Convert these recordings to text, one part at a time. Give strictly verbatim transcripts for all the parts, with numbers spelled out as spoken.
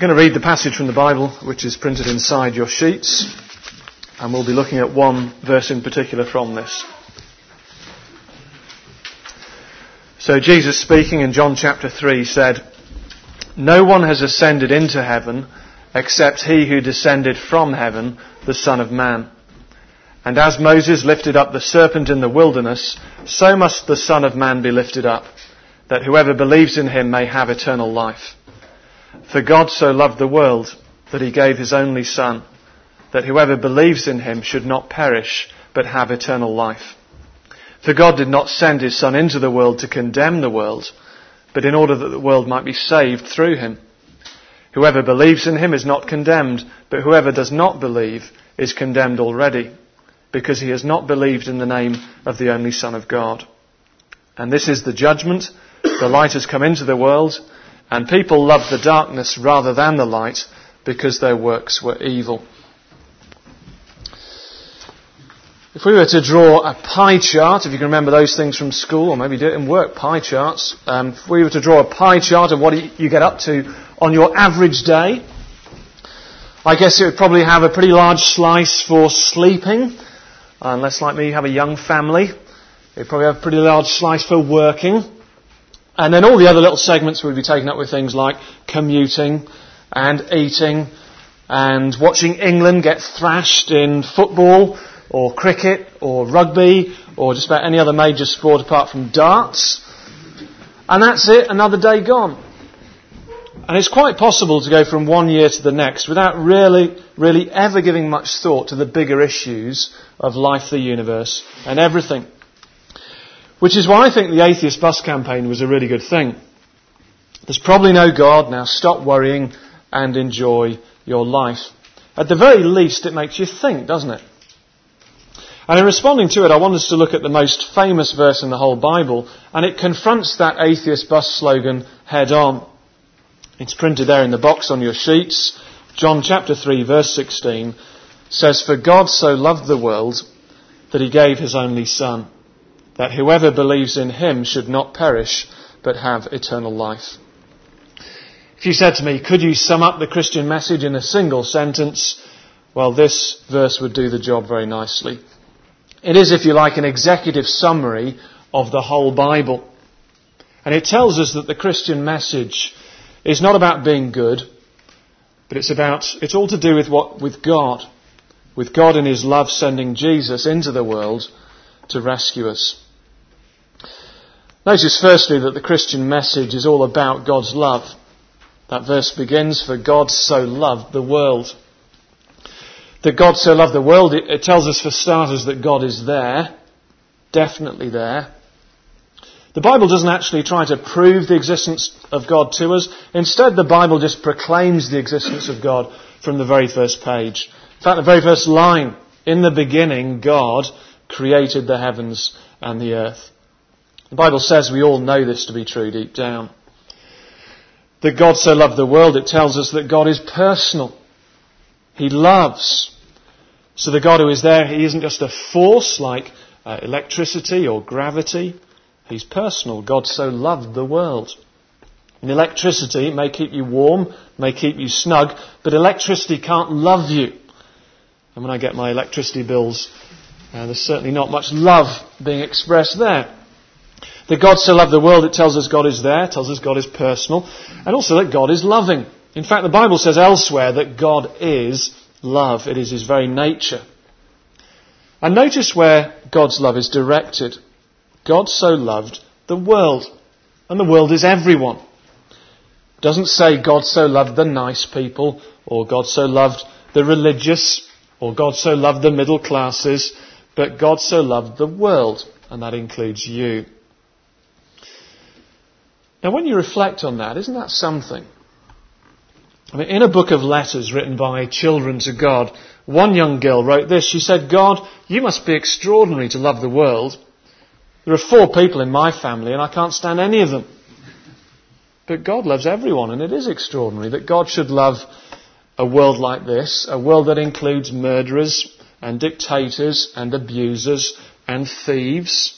I'm going to read the passage from the Bible which is printed inside your sheets, and we'll be looking at one verse in particular from this. So Jesus, speaking in John chapter three, said, "No one has ascended into heaven except he who descended from heaven, the Son of Man. And as Moses lifted up the serpent in the wilderness, so must the Son of Man be lifted up, that whoever believes in him may have eternal life. For God so loved the world that he gave his only Son, that whoever believes in him should not perish, but have eternal life. For God did not send his Son into the world to condemn the world, but in order that the world might be saved through him. Whoever believes in him is not condemned, but whoever does not believe is condemned already, because he has not believed in the name of the only Son of God. And this is the judgment. The light has come into the world, and people loved the darkness rather than the light, because their works were evil." If we were to draw a pie chart, if you can remember those things from school, or maybe do it in work, pie charts. Um, if we were to draw a pie chart of what you get up to on your average day, I guess it would probably have a pretty large slice for sleeping. Unless, like me, you have a young family, it would probably have a pretty large slice for working. And then all the other little segments would be taken up with things like commuting and eating and watching England get thrashed in football or cricket or rugby or just about any other major sport apart from darts. And that's it, another day gone. And it's quite possible to go from one year to the next without really, really ever giving much thought to the bigger issues of life, the universe, and everything. Which is why I think the Atheist Bus campaign was a really good thing. There's probably no God, now stop worrying and enjoy your life. At the very least, it makes you think, doesn't it? And in responding to it, I want us to look at the most famous verse in the whole Bible, and it confronts that Atheist Bus slogan head on. It's printed there in the box on your sheets. John chapter three verse sixteen says, "For God so loved the world that he gave his only Son, that whoever believes in him should not perish, but have eternal life." If you said to me, could you sum up the Christian message in a single sentence? Well, this verse would do the job very nicely. It is, if you like, an executive summary of the whole Bible. And it tells us that the Christian message is not about being good, but it's about, it's all to do with what, with God. With God in his love sending Jesus into the world to rescue us. Notice firstly that the Christian message is all about God's love. That verse begins, "For God so loved the world." That God so loved the world, it, it tells us for starters that God is there, definitely there. The Bible doesn't actually try to prove the existence of God to us. Instead, the Bible just proclaims the existence of God from the very first page. In fact, the very first line, "In the beginning, God created the heavens and the earth." The Bible says we all know this to be true deep down. That God so loved the world, it tells us that God is personal. He loves. So the God who is there, he isn't just a force like uh, electricity or gravity. He's personal. God so loved the world. And electricity may keep you warm, may keep you snug, but electricity can't love you. And when I get my electricity bills, uh, there's certainly not much love being expressed there. That God so loved the world, it tells us God is there, tells us God is personal, and also that God is loving. In fact, the Bible says elsewhere that God is love. It is his very nature. And notice where God's love is directed. God so loved the world. And the world is everyone. It doesn't say God so loved the nice people, or God so loved the religious, or God so loved the middle classes, but God so loved the world, and that includes you. Now, when you reflect on that, isn't that something? I mean, in a book of letters written by children to God, one young girl wrote this. She said, "God, you must be extraordinary to love the world. There are four people in my family and I can't stand any of them. But God loves everyone, and it is extraordinary that God should love a world like this, a world that includes murderers and dictators and abusers and thieves.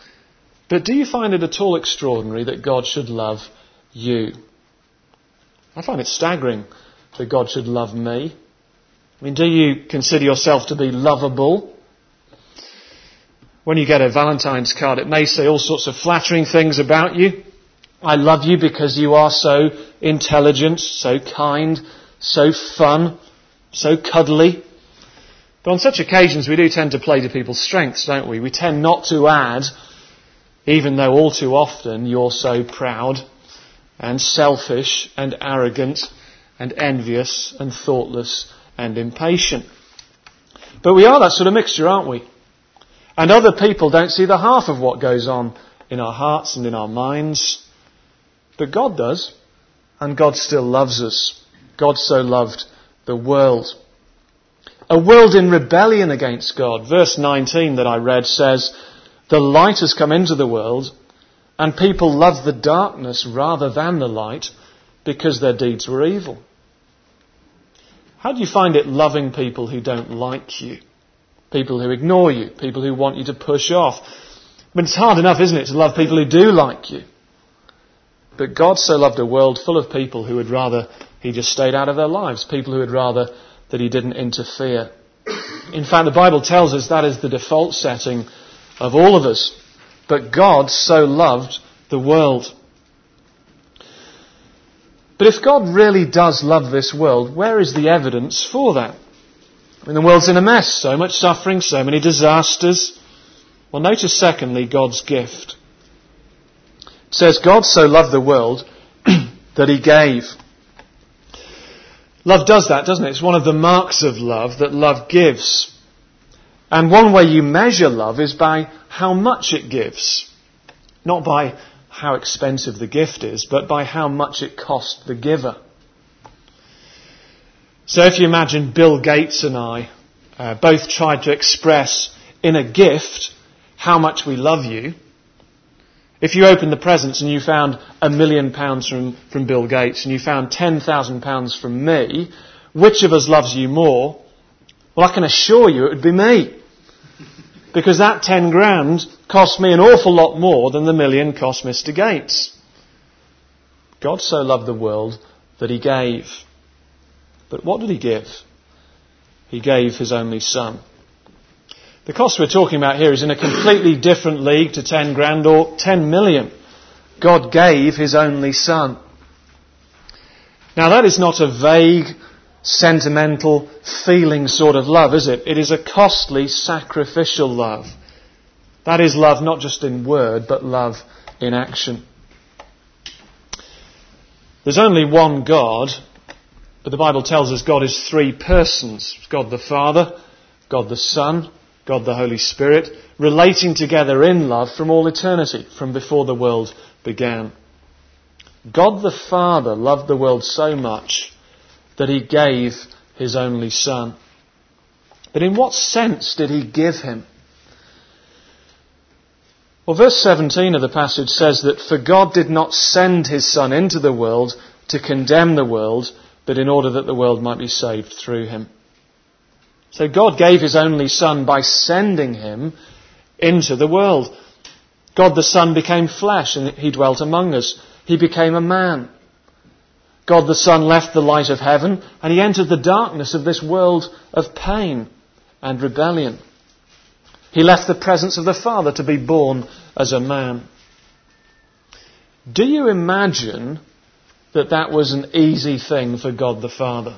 But do you find it at all extraordinary that God should love you?" I find it staggering that God should love me. I mean, do you consider yourself to be lovable? When you get a Valentine's card, it may say all sorts of flattering things about you. I love you because you are so intelligent, so kind, so fun, so cuddly. But on such occasions we do tend to play to people's strengths, don't we? We tend not to add, even though all too often you're so proud and selfish and arrogant and envious and thoughtless and impatient. But we are that sort of mixture, aren't we? And other people don't see the half of what goes on in our hearts and in our minds. But God does. And God still loves us. God so loved the world. A world in rebellion against God. Verse nineteen that I read says, the light has come into the world, and people love the darkness rather than the light because their deeds were evil. How do you find it loving people who don't like you? People who ignore you? People who want you to push off? I mean, it's hard enough, isn't it, to love people who do like you? But God so loved a world full of people who would rather he just stayed out of their lives. People who would rather that he didn't interfere. In fact, the Bible tells us that is the default setting of all of us. But God so loved the world. But if God really does love this world, where is the evidence for that? I mean, the world's in a mess. So much suffering, so many disasters. Well, notice secondly, God's gift. It says, God so loved the world that he gave. Love does that, doesn't it? It's one of the marks of love that love gives. And one way you measure love is by how much it gives. Not by how expensive the gift is, but by how much it cost the giver. So if you imagine Bill Gates and I uh, both tried to express in a gift how much we love you. If you opened the presents and you found a million pounds from, from Bill Gates and you found ten thousand pounds from me, which of us loves you more? Well, I can assure you it would be me. Because that ten grand cost me an awful lot more than the million cost Mister Gates. God so loved the world that he gave. But what did he give? He gave his only son. The cost we're talking about here is in a completely different league to ten grand or ten million. God gave his only son. Now that is not a vague, sentimental, feeling sort of love, is it? It is a costly, sacrificial love. That is love not just in word, but love in action. There's only one God, but the Bible tells us God is three persons. God the Father, God the Son, God the Holy Spirit, relating together in love from all eternity, from before the world began. God the Father loved the world so much that he gave his only Son. But in what sense did he give him? Well, verse seventeen of the passage says that for God did not send his Son into the world to condemn the world, but in order that the world might be saved through him. So God gave his only Son by sending him into the world. God the Son became flesh and he dwelt among us. He became a man. God the Son left the light of heaven and he entered the darkness of this world of pain and rebellion. He left the presence of the Father to be born as a man. Do you imagine that that was an easy thing for God the Father?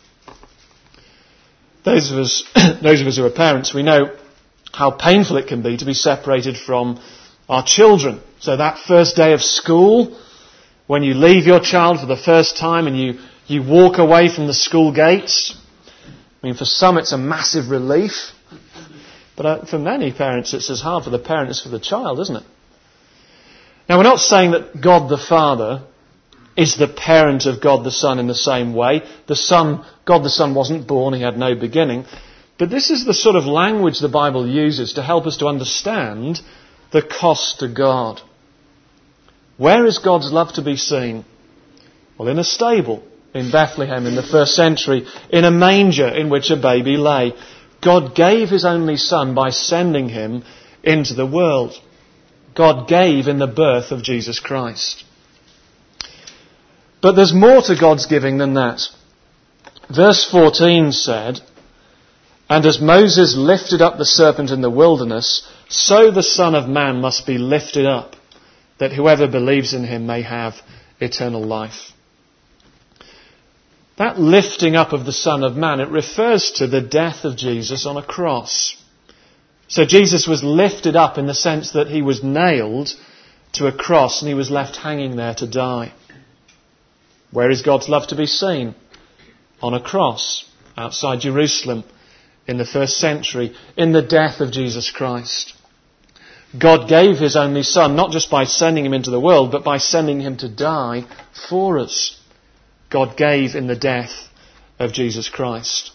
Those of us, those of us who are parents, we know how painful it can be to be separated from our children. So that first day of school, when you leave your child for the first time and you, you walk away from the school gates, I mean, for some it's a massive relief. But uh, for many parents it's as hard for the parent as for the child, isn't it? Now we're not saying that God the Father is the parent of God the Son in the same way. The Son, God the Son wasn't born, he had no beginning. But this is the sort of language the Bible uses to help us to understand the cost to God. Where is God's love to be seen? Well, in a stable in Bethlehem in the first century, in a manger in which a baby lay. God gave his only Son by sending him into the world. God gave in the birth of Jesus Christ. But there's more to God's giving than that. Verse fourteen said, "And as Moses lifted up the serpent in the wilderness, so the Son of Man must be lifted up, that whoever believes in him may have eternal life." That lifting up of the Son of Man, it refers to the death of Jesus on a cross. So Jesus was lifted up in the sense that he was nailed to a cross and he was left hanging there to die. Where is God's love to be seen? On a cross outside Jerusalem in the first century, in the death of Jesus Christ. God gave his only Son, not just by sending him into the world, but by sending him to die for us. God gave in the death of Jesus Christ.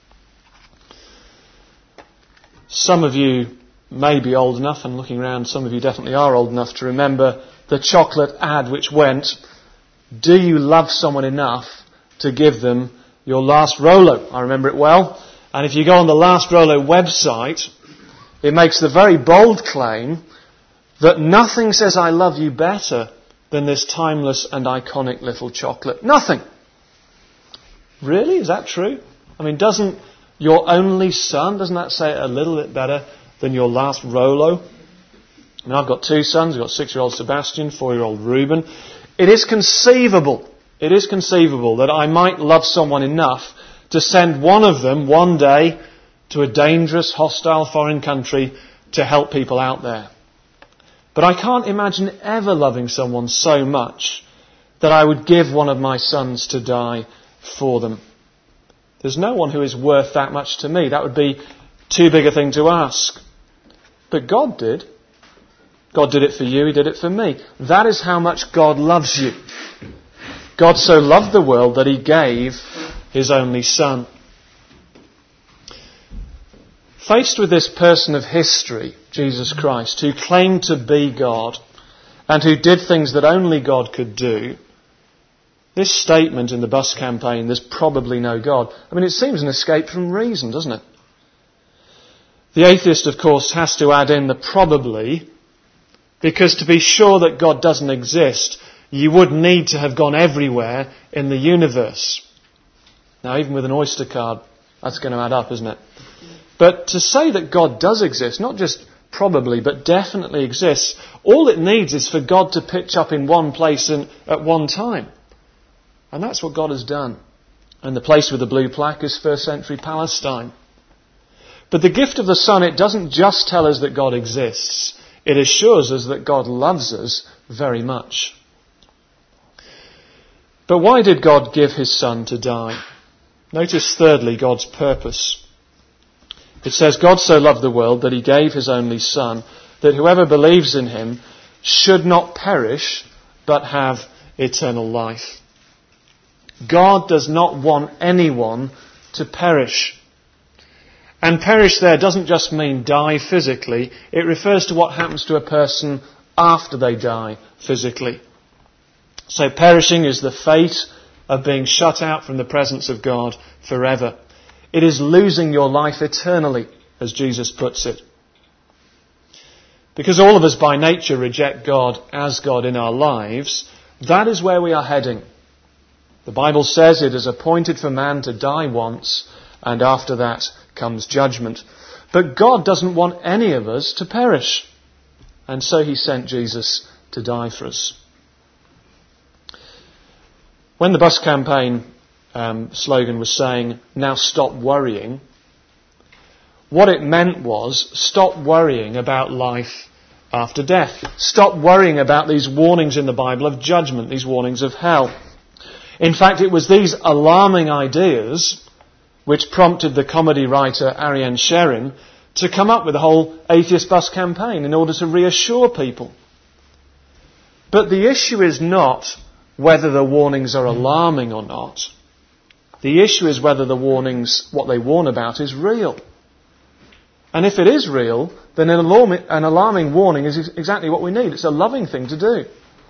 Some of you may be old enough, and looking around, some of you definitely are old enough to remember the chocolate ad which went, "Do you love someone enough to give them your last Rolo?" I remember it well. And if you go on the Last Rolo website, it makes the very bold claim that nothing says I love you better than this timeless and iconic little chocolate. Nothing. Really? Is that true? I mean, doesn't your only son, doesn't that say it a little bit better than your last Rolo? I mean, I've got two sons. I've got six-year-old Sebastian, four-year-old Reuben. It is conceivable, it is conceivable that I might love someone enough to send one of them one day to a dangerous, hostile foreign country to help people out there. But I can't imagine ever loving someone so much that I would give one of my sons to die for them. There's no one who is worth that much to me. That would be too big a thing to ask. But God did. God did it for you, he did it for me. That is how much God loves you. God so loved the world that he gave his only Son. Faced with this person of history, Jesus Christ, who claimed to be God and who did things that only God could do, this statement in the bus campaign, "There's probably no God," I mean, it seems an escape from reason, doesn't it? The atheist, of course, has to add in the probably, because to be sure that God doesn't exist, you would need to have gone everywhere in the universe. Now, even with an Oyster card, that's going to add up, isn't it? But to say that God does exist, not just probably, but definitely exists, all it needs is for God to pitch up in one place and at one time. And that's what God has done. And the place with the blue plaque is first century Palestine. But the gift of the Son, it doesn't just tell us that God exists. It assures us that God loves us very much. But why did God give his Son to die? Notice thirdly God's purpose. It says, "God so loved the world that he gave his only Son, that whoever believes in him should not perish, but have eternal life." God does not want anyone to perish. And perish there doesn't just mean die physically. It refers to what happens to a person after they die physically. So perishing is the fate of being shut out from the presence of God forever. It is losing your life eternally, as Jesus puts it. Because all of us by nature reject God as God in our lives, that is where we are heading. The Bible says it is appointed for man to die once, and after that comes judgment. But God doesn't want any of us to perish. And so he sent Jesus to die for us. When the bus campaign um, slogan was saying, "Now stop worrying," what it meant was, stop worrying about life after death. Stop worrying about these warnings in the Bible of judgment, these warnings of hell. In fact, it was these alarming ideas which prompted the comedy writer Ariane Sharon to come up with the whole atheist bus campaign in order to reassure people. But the issue is not whether the warnings are alarming or not. The issue is whether the warnings, what they warn about, is real. And if it is real, then an alarming, an alarming warning is exactly what we need. It's a loving thing to do.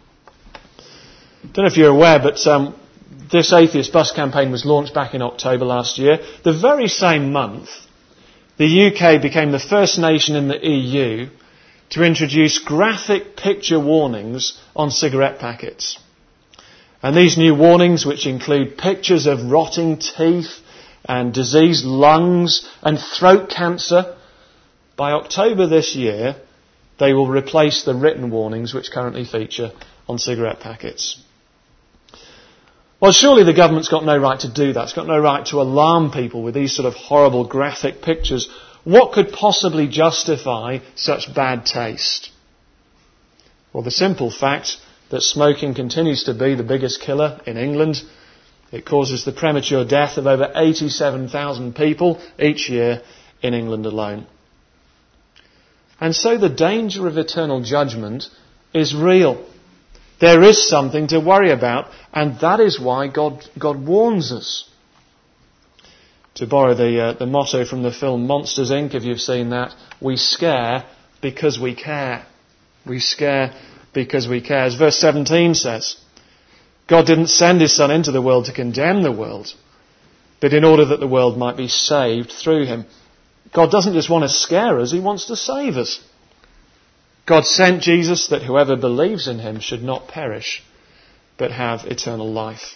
I don't know if you're aware, but um, this atheist bus campaign was launched back in October last year. The very same month, the U K became the first nation in the E U to introduce graphic picture warnings on cigarette packets. And these new warnings, which include pictures of rotting teeth and diseased lungs and throat cancer, by October this year, they will replace the written warnings which currently feature on cigarette packets. Well, surely the government's got no right to do that. It's got no right to alarm people with these sort of horrible graphic pictures. What could possibly justify such bad taste? Well, the simple fact that smoking continues to be the biggest killer in England. It causes the premature death of over eighty-seven thousand people each year in England alone. And so the danger of eternal judgment is real. There is something to worry about, and that is why God, God warns us. To borrow the, uh, the motto from the film Monsters, Incorporated, if you've seen that, we scare because we care. We scare because we care. As verse seventeen says, God didn't send his Son into the world to condemn the world, but in order that the world might be saved through him. God doesn't just want to scare us, he wants to save us. God sent Jesus that whoever believes in him should not perish, but have eternal life.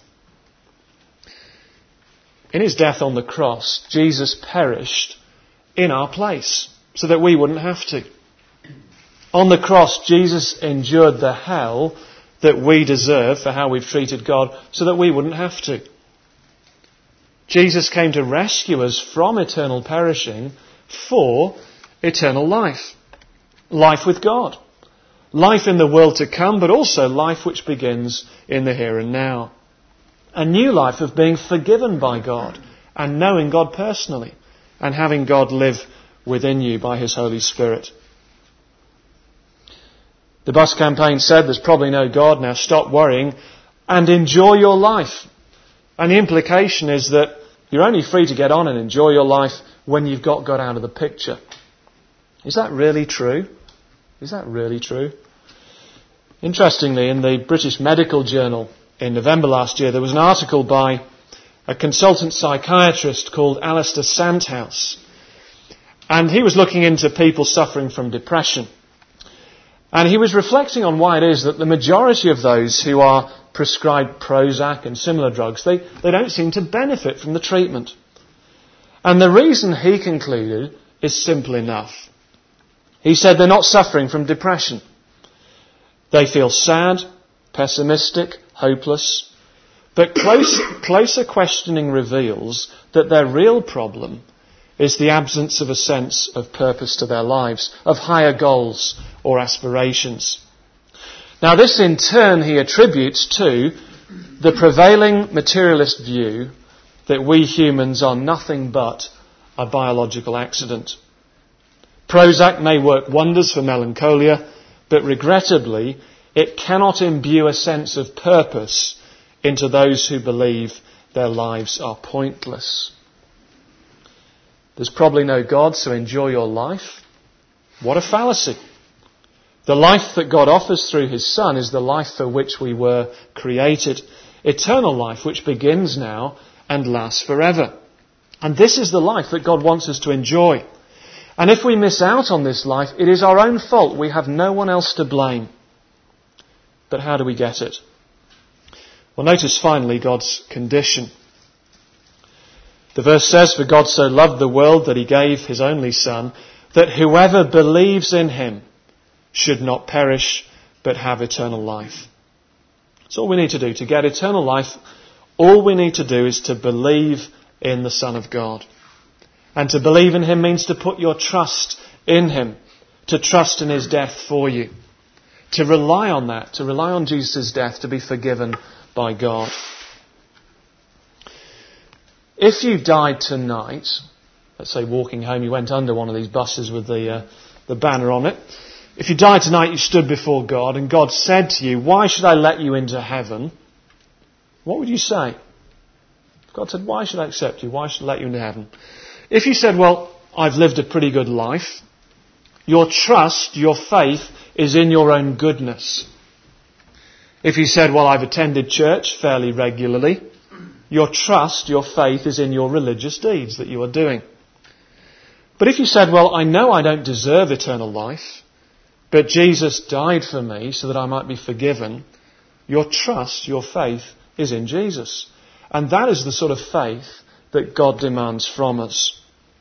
In his death on the cross, Jesus perished in our place so that we wouldn't have to. On the cross, Jesus endured the hell that we deserve for how we've treated God so that we wouldn't have to. Jesus came to rescue us from eternal perishing for eternal life. Life with God. Life in the world to come, but also life which begins in the here and now. A new life of being forgiven by God and knowing God personally and having God live within you by his Holy Spirit. The bus campaign said there's probably no God, now stop worrying and enjoy your life. And the implication is that you're only free to get on and enjoy your life when you've got God out of the picture. Is that really true? Is that really true? Interestingly, in the British Medical Journal in November last year, there was an article by a consultant psychiatrist called Alistair Sandhouse. And he was looking into people suffering from depression. And he was reflecting on why it is that the majority of those who are prescribed Prozac and similar drugs, they, they don't seem to benefit from the treatment. And the reason he concluded is simple enough. He said they're not suffering from depression. They feel sad, pessimistic, hopeless. But close, closer questioning reveals that their real problem is the absence of a sense of purpose to their lives, of higher goals or aspirations. Now this in turn he attributes to the prevailing materialist view that we humans are nothing but a biological accident. Prozac may work wonders for melancholia, but regrettably it cannot imbue a sense of purpose into those who believe their lives are pointless. There's probably no God, so enjoy your life. What a fallacy. The life that God offers through his Son is the life for which we were created. Eternal life which begins now and lasts forever. And this is the life that God wants us to enjoy. And if we miss out on this life, it is our own fault. We have no one else to blame. But how do we get it? Well, notice finally God's condition. The verse says, "For God so loved the world that he gave his only Son, that whoever believes in him should not perish, but have eternal life." That's all we need to do. To get eternal life, all we need to do is to believe in the Son of God. And to believe in him means to put your trust in him, to trust in his death for you, to rely on that, to rely on Jesus' death to be forgiven by God. If you died tonight, let's say walking home, you went under one of these buses with the uh, the banner on it. If you died tonight, you stood before God and God said to you, "Why should I let you into heaven?" What would you say? God said, "Why should I accept you? Why should I let you into heaven?" If you said, "Well, I've lived a pretty good life," your trust, your faith is in your own goodness. If you said, "Well, I've attended church fairly regularly," your trust, your faith is in your religious deeds that you are doing. But if you said, "Well, I know I don't deserve eternal life, but Jesus died for me so that I might be forgiven," Your trust, your faith is in Jesus. And that is the sort of faith that God demands from us.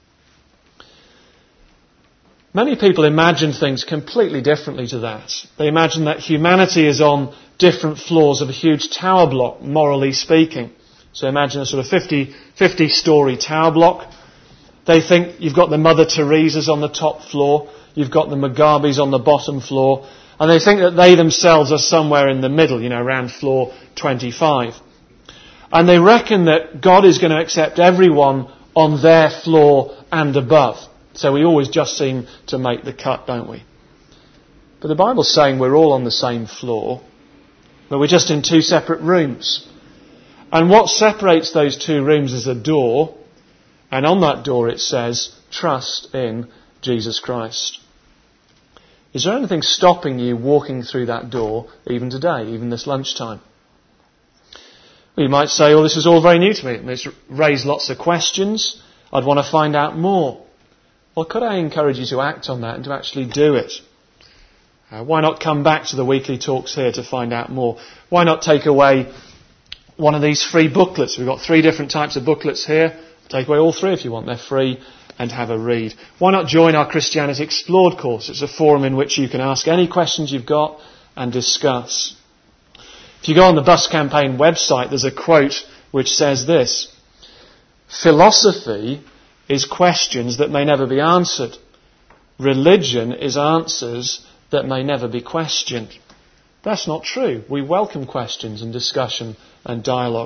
Many people imagine things completely differently to that. They imagine that humanity is on different floors of a huge tower block, morally speaking. So imagine a sort of fifty, fifty story tower block. They think you've got the Mother Teresa's on the top floor, you've got the Mugabes on the bottom floor, and they think that they themselves are somewhere in the middle, you know, around floor twenty-five. And they reckon that God is going to accept everyone on their floor and above. So we always just seem to make the cut, don't we? But the Bible's saying we're all on the same floor, but we're just in two separate rooms. And what separates those two rooms is a door, and on that door it says, trust in Jesus Christ. Is there anything stopping you walking through that door even today, even this lunchtime? Well, you might say, oh, this is all very new to me. It's raised lots of questions. I'd want to find out more. Well, could I encourage you to act on that and to actually do it? Uh, why not come back to the weekly talks here to find out more? Why not take away one of these free booklets? We've got three different types of booklets here. Take away all three if you want. They're free, and have a read. Why not join our Christianity Explored course? It's a forum in which you can ask any questions you've got and discuss. If you go on the Bus Campaign website, there's a quote which says this: philosophy is questions that may never be answered. Religion is answers that may never be questioned. That's not true. We welcome questions and discussion and dialogue.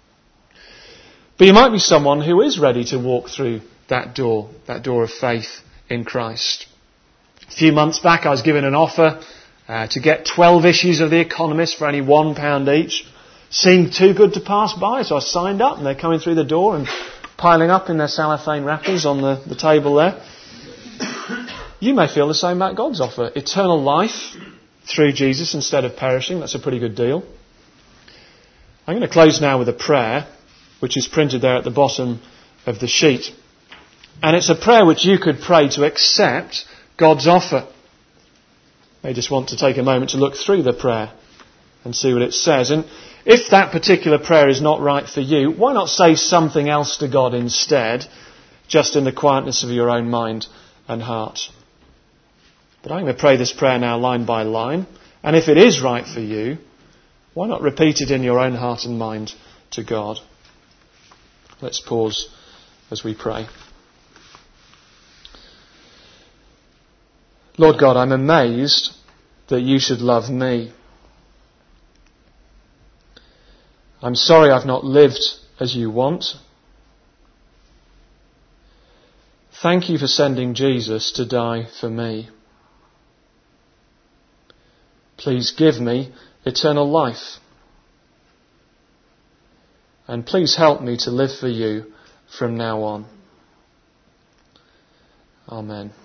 But you might be someone who is ready to walk through that door, that door of faith in Christ. A few months back I was given an offer uh, to get twelve issues of The Economist for only one pound each. Seemed too good to pass by, so I signed up, and they're coming through the door and piling up in their cellophane wrappers on the, the table there. You may feel the same about God's offer. Eternal life through Jesus instead of perishing. That's a pretty good deal. I'm going to close now with a prayer, which is printed there at the bottom of the sheet. And it's a prayer which you could pray to accept God's offer. I just want to take a moment to look through the prayer and see what it says. And if that particular prayer is not right for you, why not say something else to God instead, just in the quietness of your own mind and heart? But I'm going to pray this prayer now line by line. And if it is right for you, why not repeat it in your own heart and mind to God? Let's pause as we pray. Lord God, I'm amazed that you should love me. I'm sorry I've not lived as you want. Thank you for sending Jesus to die for me. Please give me eternal life. And please help me to live for you from now on. Amen.